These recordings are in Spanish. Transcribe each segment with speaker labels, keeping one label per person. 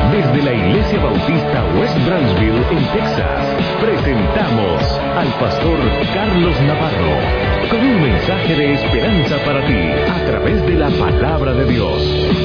Speaker 1: Desde la Iglesia Bautista West Branchville, en Texas, presentamos al pastor Carlos Navarro con un mensaje de esperanza para ti a través de la palabra de Dios.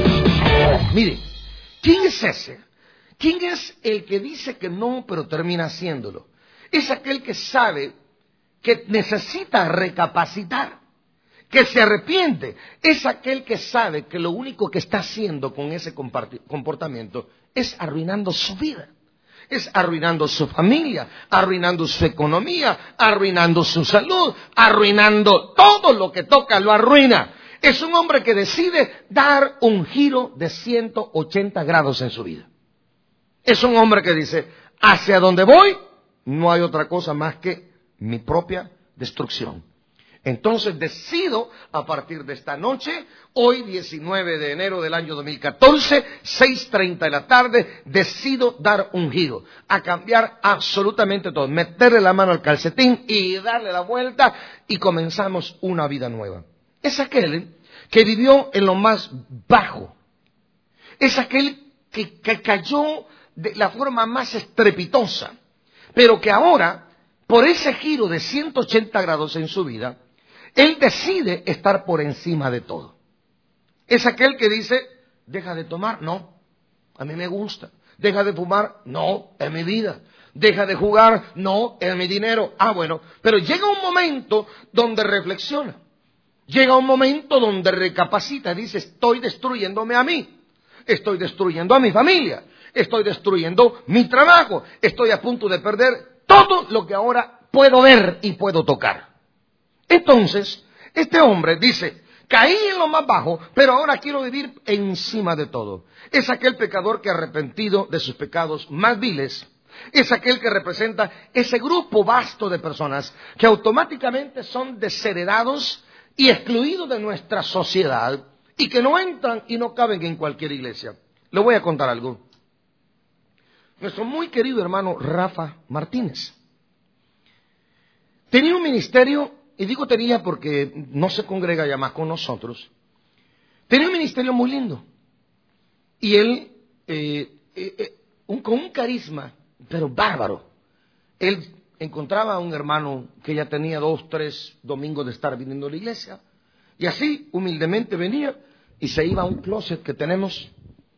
Speaker 2: Mire, ¿quién es ese? ¿Quién es el que dice que no, pero termina haciéndolo? Es aquel que sabe que necesita recapacitar, que se arrepiente. Es aquel que sabe que lo único que está haciendo con ese comportamiento es arruinando su vida, es arruinando su familia, arruinando su economía, arruinando su salud, arruinando todo lo que toca, lo arruina. Es un hombre que decide dar un giro de 180 grados en su vida. Es un hombre que dice, hacia donde voy, no hay otra cosa más que mi propia destrucción. Entonces decido, a partir de esta noche, hoy 19 de enero del año 2014, 6:30 de la tarde, decido dar un giro, a cambiar absolutamente todo, meterle la mano al calcetín y darle la vuelta y comenzamos una vida nueva. Es aquel que vivió en lo más bajo, es aquel que cayó de la forma más estrepitosa, pero que ahora, por ese giro de 180 grados en su vida, él decide estar por encima de todo. Es aquel que dice, deja de tomar, no, a mí me gusta. Deja de fumar, no, es mi vida. Deja de jugar, no, es mi dinero. Bueno, pero llega un momento donde reflexiona. Llega un momento donde recapacita, dice, estoy destruyéndome a mí. Estoy destruyendo a mi familia. Estoy destruyendo mi trabajo. Estoy a punto de perder todo lo que ahora puedo ver y puedo tocar. Entonces, este hombre dice, caí en lo más bajo, pero ahora quiero vivir encima de todo. Es aquel pecador que arrepentido de sus pecados más viles, es aquel que representa ese grupo vasto de personas que automáticamente son desheredados y excluidos de nuestra sociedad y que no entran y no caben en cualquier iglesia. Le voy a contar algo. Nuestro muy querido hermano Rafa Martínez tenía un ministerio, y digo tenía porque no se congrega ya más con nosotros, tenía un ministerio muy lindo. Y él, con un carisma, pero bárbaro. Él encontraba a un hermano que ya tenía 2, 3 domingos de estar viniendo a la iglesia, y así humildemente venía y se iba a un closet que tenemos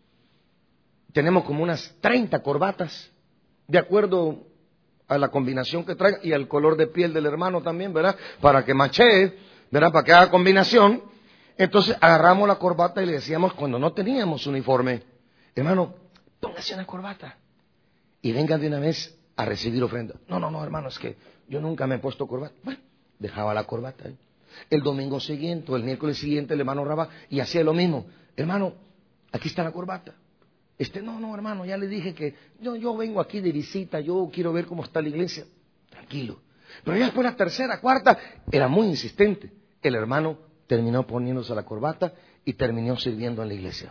Speaker 2: como unas 30 corbatas, de acuerdo a la combinación que traiga y al color de piel del hermano también, ¿verdad? Para que machee, ¿verdad? Para que haga combinación. Entonces agarramos la corbata y le decíamos, cuando no teníamos uniforme, hermano, póngase una corbata y venga de una vez a recibir ofrenda. No, hermano, es que yo nunca me he puesto corbata. Bueno, dejaba la corbata ahí. El domingo siguiente o el miércoles siguiente el hermano Raba y hacía lo mismo. Hermano, aquí está la corbata. No, hermano, ya le dije que yo vengo aquí de visita, yo quiero ver cómo está la iglesia. Tranquilo. Pero ya después la tercera, cuarta, era muy insistente. El hermano terminó poniéndose la corbata y terminó sirviendo en la iglesia.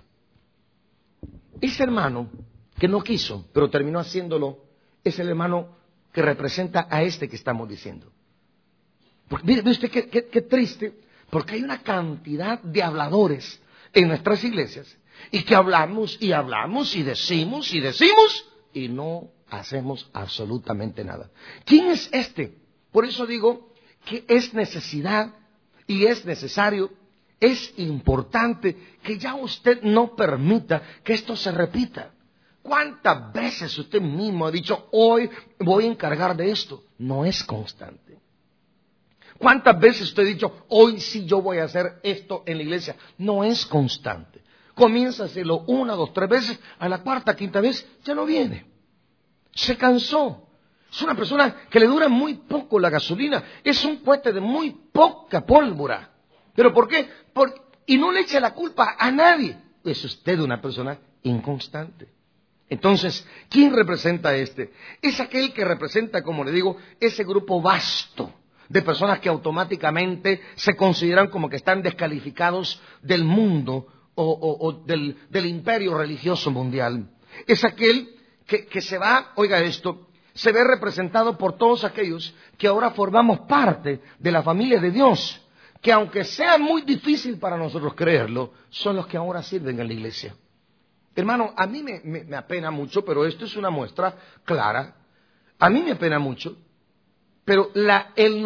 Speaker 2: Ese hermano que no quiso, pero terminó haciéndolo, es el hermano que representa a este que estamos diciendo. Porque, mire usted qué triste, porque hay una cantidad de habladores en nuestras iglesias y que hablamos y hablamos y decimos y no hacemos absolutamente nada. ¿Quién es este? Por eso digo que es necesidad y es necesario, es importante que ya usted no permita que esto se repita. ¿Cuántas veces usted mismo ha dicho, hoy voy a encargar de esto? No es constante. ¿Cuántas veces usted ha dicho, hoy sí yo voy a hacer esto en la iglesia? No es constante. Comienza a hacerlo 1, 2, 3 veces, a la cuarta, quinta vez ya no viene. Se cansó. Es una persona que le dura muy poco la gasolina. Es un cohete de muy poca pólvora. ¿Pero por qué? Y no le eche la culpa a nadie. Es usted una persona inconstante. Entonces, ¿quién representa a este? Es aquel que representa, como le digo, ese grupo vasto de personas que automáticamente se consideran como que están descalificados del mundo o del imperio religioso mundial. Es aquel que se va, oiga esto, se ve representado por todos aquellos que ahora formamos parte de la familia de Dios, que aunque sea muy difícil para nosotros creerlo, son los que ahora sirven en la iglesia. Hermano, a mí me apena mucho, pero esto es una muestra clara. A mí me apena mucho, pero el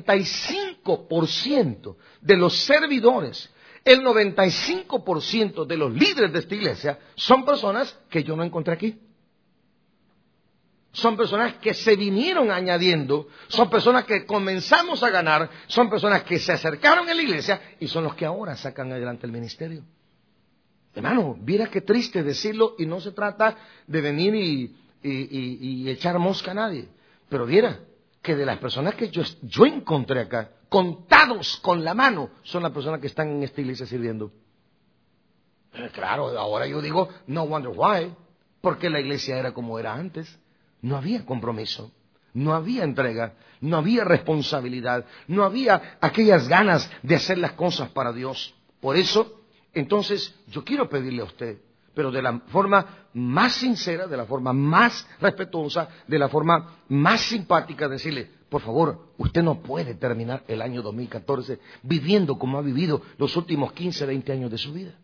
Speaker 2: 95% de los servidores, el 95% de los líderes de esta iglesia son personas que yo no encontré aquí. Son personas que se vinieron añadiendo, son personas que comenzamos a ganar, son personas que se acercaron a la iglesia y son los que ahora sacan adelante el ministerio. Hermano, viera qué triste decirlo, y no se trata de venir y echar mosca a nadie. Pero viera que de las personas que yo encontré acá, contados con la mano, son las personas que están en esta iglesia sirviendo. Claro, ahora yo digo, no wonder why, porque la iglesia era como era antes. No había compromiso, no había entrega, no había responsabilidad, no había aquellas ganas de hacer las cosas para Dios. Por eso, entonces, yo quiero pedirle a usted, pero de la forma más sincera, de la forma más respetuosa, de la forma más simpática, decirle, por favor, usted no puede terminar el año 2014 viviendo como ha vivido los últimos 15, 20 años de su vida.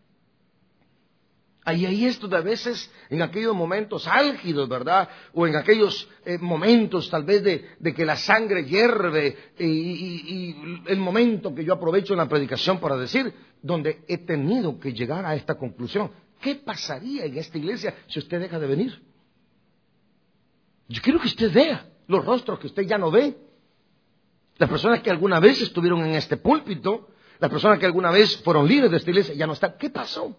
Speaker 2: Ahí esto de a veces, en aquellos momentos álgidos, ¿verdad? O en aquellos momentos tal vez de que la sangre hierve, y el momento que yo aprovecho en la predicación para decir, donde he tenido que llegar a esta conclusión. ¿Qué pasaría en esta iglesia si usted deja de venir? Yo quiero que usted vea los rostros que usted ya no ve. Las personas que alguna vez estuvieron en este púlpito, las personas que alguna vez fueron líderes de esta iglesia, ya no están. ¿Qué pasó?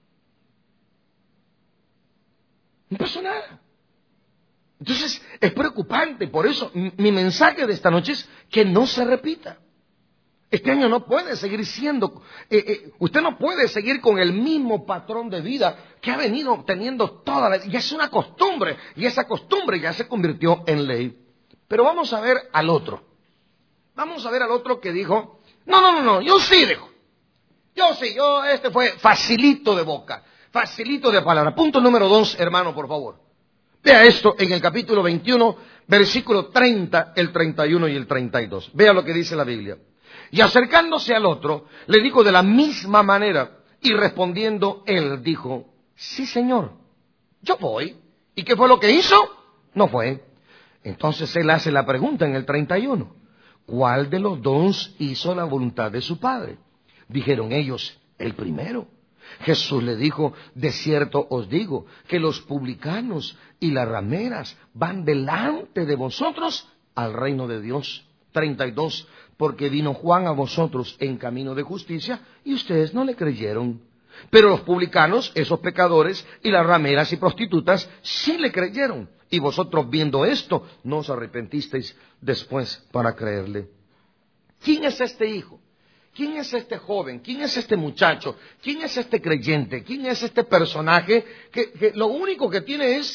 Speaker 2: No pasó nada. Entonces, es preocupante. Por eso, mi mensaje de esta noche es que no se repita. Este año no puede seguir siendo, usted no puede seguir con el mismo patrón de vida que ha venido teniendo toda la vida. Ya es una costumbre, y esa costumbre ya se convirtió en ley. Pero vamos a ver al otro. Vamos a ver al otro que dijo, no, yo sí dejo. Este fue facilito de boca. Facilito de palabra. Punto número 2, hermano, por favor. Vea esto en el capítulo 21, versículo 30, el 31 y el 32. Vea lo que dice la Biblia. Y acercándose al otro, le dijo de la misma manera, y respondiendo él dijo, sí, Señor, yo voy. ¿Y qué fue lo que hizo? No fue. Entonces él hace la pregunta en el 31. ¿Cuál de los dos hizo la voluntad de su padre? Dijeron ellos, el primero. Jesús le dijo, de cierto os digo, que los publicanos y las rameras van delante de vosotros al reino de Dios. 32. Porque vino Juan a vosotros en camino de justicia, y ustedes no le creyeron. Pero los publicanos, esos pecadores, y las rameras y prostitutas, sí le creyeron. Y vosotros, viendo esto, no os arrepentisteis después para creerle. ¿Quién es este hijo? ¿Quién es este joven? ¿Quién es este muchacho? ¿Quién es este creyente? ¿Quién es este personaje que lo único que tiene es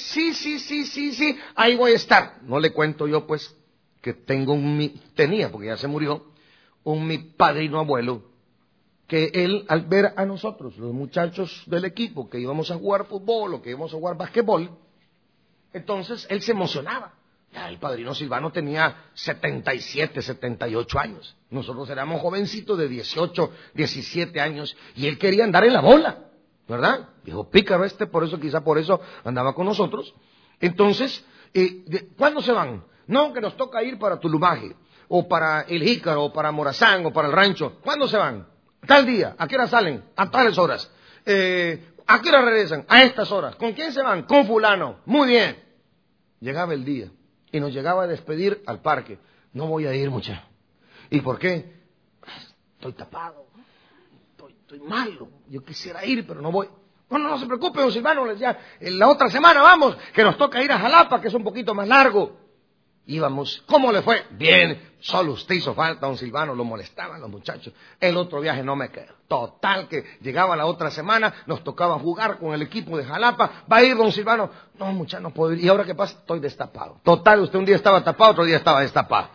Speaker 2: sí, ahí voy a estar? No le cuento yo, pues, que tenía, porque ya se murió, mi padrino abuelo, que él, al ver a nosotros, los muchachos del equipo, que íbamos a jugar fútbol o que íbamos a jugar basquetbol, entonces él se emocionaba. Ya, el padrino Silvano tenía 77, 78 años. Nosotros éramos jovencitos de 18, 17 años, y él quería andar en la bola, ¿verdad? Dijo, pícaro quizá por eso andaba con nosotros. Entonces, ¿cuándo se van? No, que nos toca ir para Tulumaje, o para El Jícaro, o para Morazán, o para el rancho. ¿Cuándo se van? Tal día. ¿A qué hora salen? A tales horas. ¿A qué hora regresan? A estas horas. ¿Con quién se van? Con fulano. Muy bien. Llegaba el día y nos llegaba a despedir al parque. No voy a ir, muchacho. ¿Y por qué? Estoy tapado. Estoy malo. Yo quisiera ir, pero no voy. No se preocupe, don Silvano. Les decía, la otra semana vamos, que nos toca ir a Jalapa, que es un poquito más largo. Íbamos. ¿Cómo le fue? Bien. Solo usted hizo falta, don Silvano. Lo molestaban los muchachos. El otro viaje no me quedó. Total, que llegaba la otra semana, nos tocaba jugar con el equipo de Jalapa. ¿Va a ir, don Silvano? No, muchacho, no puedo ir. ¿Y ahora qué pasa? Estoy destapado. Total, usted un día estaba tapado, otro día estaba destapado.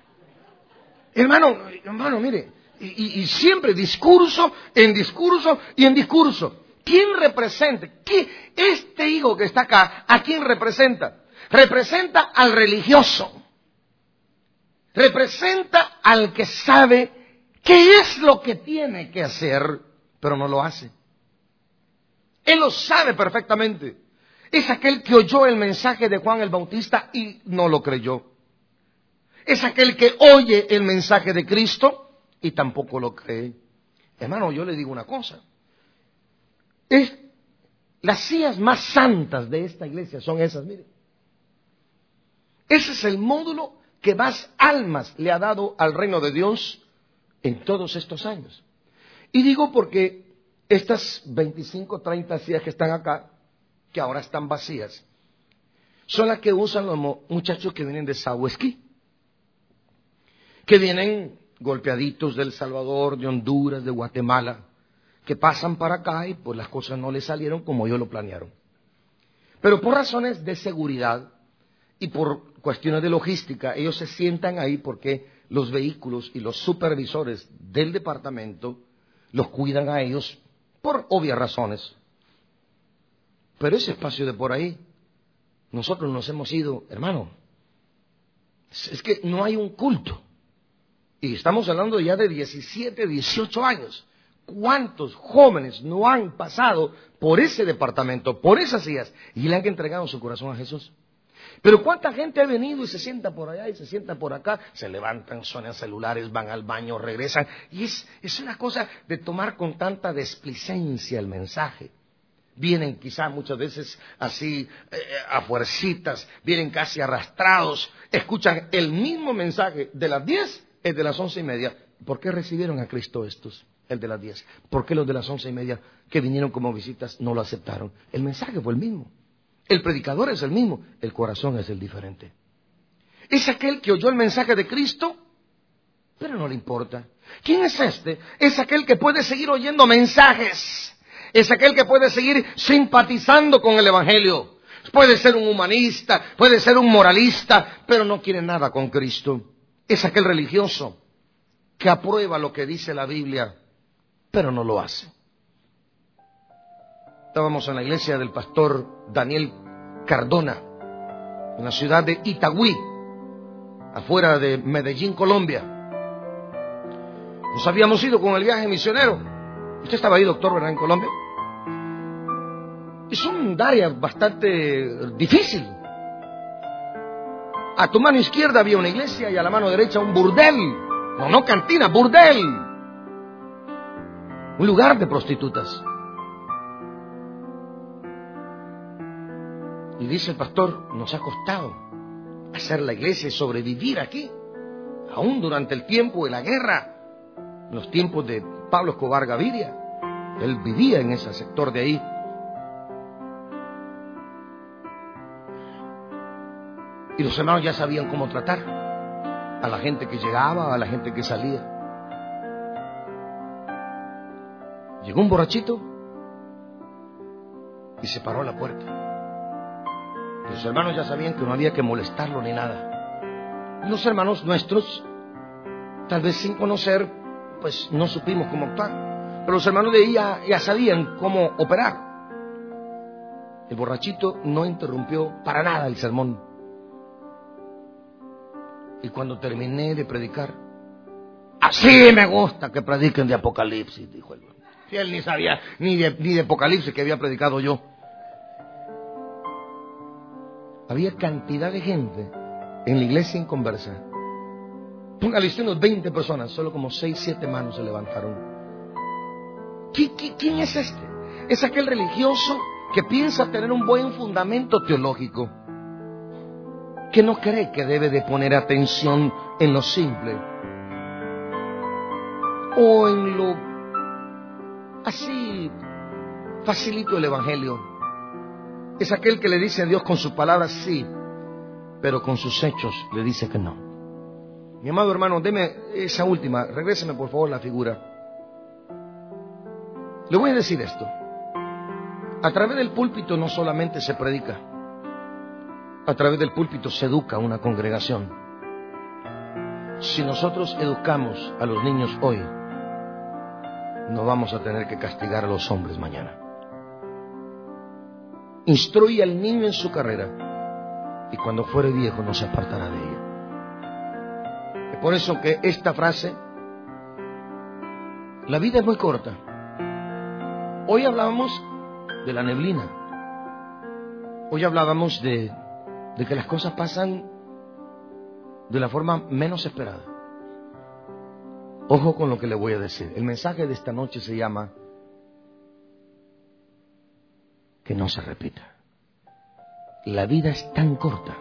Speaker 2: Hermano, mire. Y siempre discurso en discurso y en discurso. ¿Quién representa? Este hijo que está acá, ¿a quién representa? Representa al religioso. Representa al que sabe qué es lo que tiene que hacer, pero no lo hace. Él lo sabe perfectamente. Es aquel que oyó el mensaje de Juan el Bautista y no lo creyó. Es aquel que oye el mensaje de Cristo y tampoco lo cree. Hermano, yo le digo una cosa. Las sillas más santas de esta iglesia son esas, miren. Ese es el módulo que más almas le ha dado al reino de Dios en todos estos años. Y digo porque estas 25, 30 sillas que están acá, que ahora están vacías, son las que usan los muchachos que vienen de Sahuesquí, que vienen golpeaditos de El Salvador, de Honduras, de Guatemala, que pasan para acá y pues las cosas no les salieron como ellos lo planearon. Pero por razones de seguridad y por cuestiones de logística, ellos se sientan ahí porque los vehículos y los supervisores del departamento los cuidan a ellos por obvias razones. Pero ese espacio de por ahí, nosotros nos hemos ido, hermano, es que no hay un culto. Y estamos hablando ya de 17, 18 años. ¿Cuántos jóvenes no han pasado por ese departamento, por esas sillas, y le han entregado su corazón a Jesús? Pero ¿cuánta gente ha venido y se sienta por allá y se sienta por acá? Se levantan, suenan celulares, van al baño, regresan. Y es una cosa de tomar con tanta desplicencia el mensaje. Vienen quizá muchas veces así a fuercitas, vienen casi arrastrados, escuchan el mismo mensaje de las 10, el de las 11:30. ¿Por qué recibieron a Cristo estos? El de las 10. ¿Por qué los de las 11:30 que vinieron como visitas no lo aceptaron? El mensaje fue el mismo. El predicador es el mismo. El corazón es el diferente. Es aquel que oyó el mensaje de Cristo, pero no le importa. ¿Quién es este? Es aquel que puede seguir oyendo mensajes. Es aquel que puede seguir simpatizando con el Evangelio. Puede ser un humanista, puede ser un moralista, pero no quiere nada con Cristo. Es aquel religioso que aprueba lo que dice la Biblia, pero no lo hace. Estábamos en la iglesia del pastor Daniel Cardona, en la ciudad de Itagüí, afuera de Medellín, Colombia. Nos habíamos ido con el viaje misionero. Usted estaba ahí, doctor, ¿verdad? En Colombia. Es un área bastante difícil. A tu mano izquierda había una iglesia y a la mano derecha un burdel. No cantina, burdel. Un lugar de prostitutas. Y dice el pastor, nos ha costado hacer la iglesia y sobrevivir aquí, aún durante el tiempo de la guerra, en los tiempos de Pablo Escobar Gaviria. Él vivía en ese sector de ahí. Y los hermanos ya sabían cómo tratar a la gente que llegaba, a la gente que salía. Llegó un borrachito y se paró a la puerta. Los hermanos ya sabían que no había que molestarlo ni nada. Los hermanos nuestros, tal vez sin conocer, pues no supimos cómo actuar. Pero los hermanos de ahí ya sabían cómo operar. El borrachito no interrumpió para nada el sermón. Y cuando terminé de predicar, así me gusta que prediquen de Apocalipsis, dijo él. Si él ni sabía ni de Apocalipsis que había predicado yo. Había cantidad de gente en la iglesia en conversa. Póngale usted unos 20 personas, solo como 6, 7 manos se levantaron. ¿Quién es este? Es aquel religioso que piensa tener un buen fundamento teológico, que no cree que debe de poner atención en lo simple o en lo así facilito del Evangelio. Es aquel que le dice a Dios con sus palabras sí, pero con sus hechos le dice que no. Mi amado hermano, deme esa última, regréseme por favor la figura. Le voy a decir esto. A través del púlpito no solamente se predica, a través del púlpito se educa una congregación. Si nosotros educamos a los niños hoy, no vamos a tener que castigar a los hombres mañana. Instruye al niño en su carrera y cuando fuere viejo no se apartará de ella. Es por eso que esta frase, la vida es muy corta. Hoy hablamos de la neblina. Hoy hablábamos de que las cosas pasan de la forma menos esperada. Ojo con lo que le voy a decir. El mensaje de esta noche se llama que no se repita. La vida es tan corta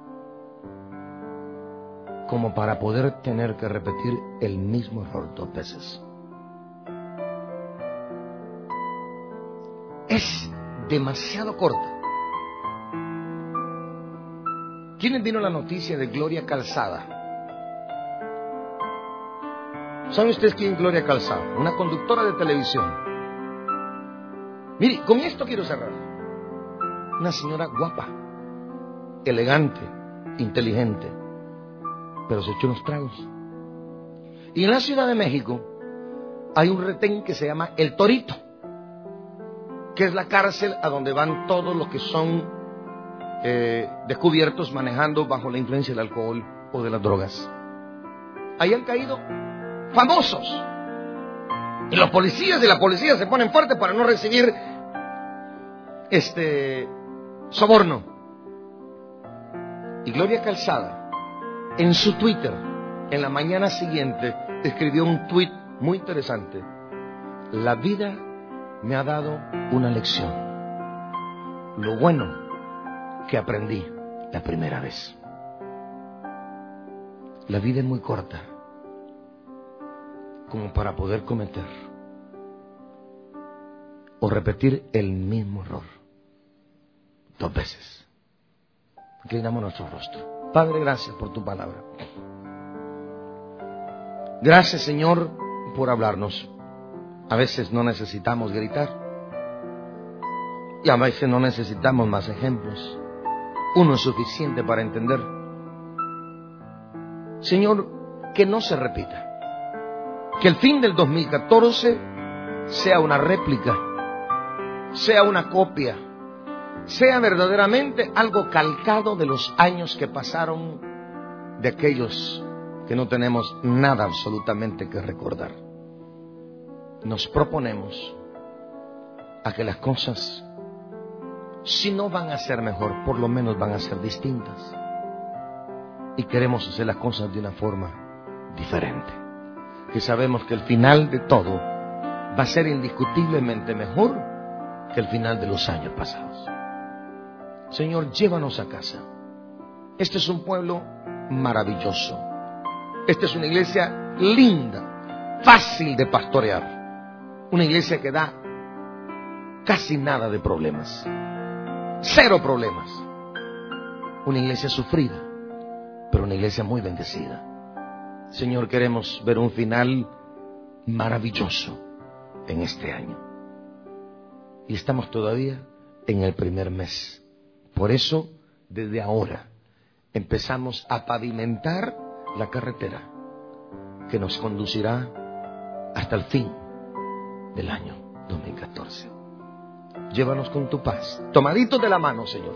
Speaker 2: como para poder tener que repetir el mismo error 2 veces. Es demasiado corta. ¿Quién vino la noticia de Gloria Calzada? ¿Saben ustedes quién es Gloria Calzada? Una conductora de televisión. Mire, con esto quiero cerrar. Una señora guapa, elegante, inteligente, pero se echó unos tragos. Y en la Ciudad de México hay un retén que se llama El Torito, que es la cárcel a donde van todos los que son descubiertos manejando bajo la influencia del alcohol o de las drogas. Ahí han caído famosos. Y los policías de la policía se ponen fuertes para no recibir soborno. Y Gloria Calzada, en su Twitter, en la mañana siguiente, escribió un tweet muy interesante. La vida me ha dado una lección. Lo bueno que aprendí la primera vez. La vida es muy corta como para poder cometer o repetir el mismo error 2 veces. Inclinamos nuestro rostro. Padre, gracias por tu palabra. Gracias, Señor, por hablarnos. A veces no necesitamos gritar y a veces no necesitamos más ejemplos. Uno es suficiente para entender. Señor, que no se repita. Que el fin del 2014 sea una réplica, sea una copia, sea verdaderamente algo calcado de los años que pasaron, de aquellos que no tenemos nada absolutamente que recordar. Nos proponemos a que las cosas, si no van a ser mejor, por lo menos van a ser distintas. Y queremos hacer las cosas de una forma diferente. Que sabemos que el final de todo va a ser indiscutiblemente mejor que el final de los años pasados. Señor, llévanos a casa. Este es un pueblo maravilloso. Esta es una iglesia linda, fácil de pastorear. Una iglesia que da casi nada de problemas. 0 problemas. Una iglesia sufrida, pero una iglesia muy bendecida. Señor, queremos ver un final maravilloso en este año. Y estamos todavía en el primer mes. Por eso, desde ahora, empezamos a pavimentar la carretera que nos conducirá hasta el fin del año 2014. Llévanos con tu paz, tomaditos de la mano, Señor,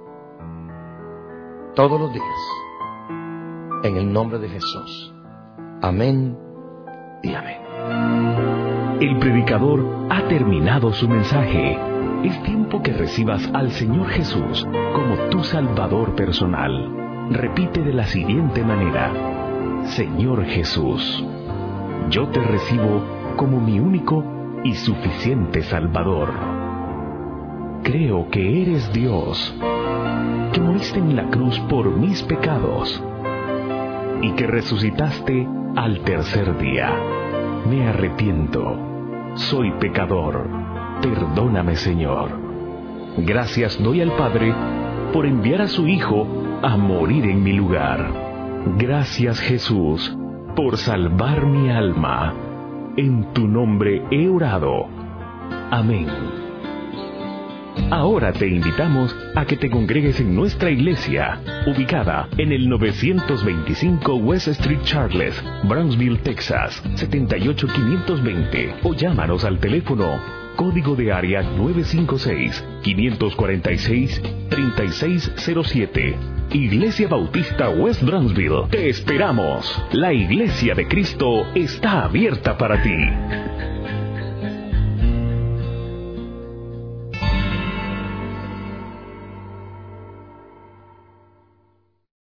Speaker 2: todos los días, en el nombre de Jesús. Amén y amén.
Speaker 1: El predicador ha terminado su mensaje. Es tiempo que recibas al Señor Jesús como tu Salvador personal. Repite de la siguiente manera: Señor Jesús, yo te recibo como mi único y suficiente Salvador. Creo que eres Dios, que moriste en la cruz por mis pecados y que resucitaste al tercer día. Me arrepiento, soy pecador, perdóname, Señor. Gracias doy al Padre por enviar a su Hijo a morir en mi lugar. Gracias, Jesús, por salvar mi alma. En tu nombre he orado. Amén. Ahora te invitamos a que te congregues en nuestra iglesia, ubicada en el 925 West Street Charles, Brownsville, Texas, 78520, o llámanos al teléfono código de área 956-546-3607. Iglesia Bautista West Brownsville. Te esperamos. La Iglesia de Cristo está abierta para ti.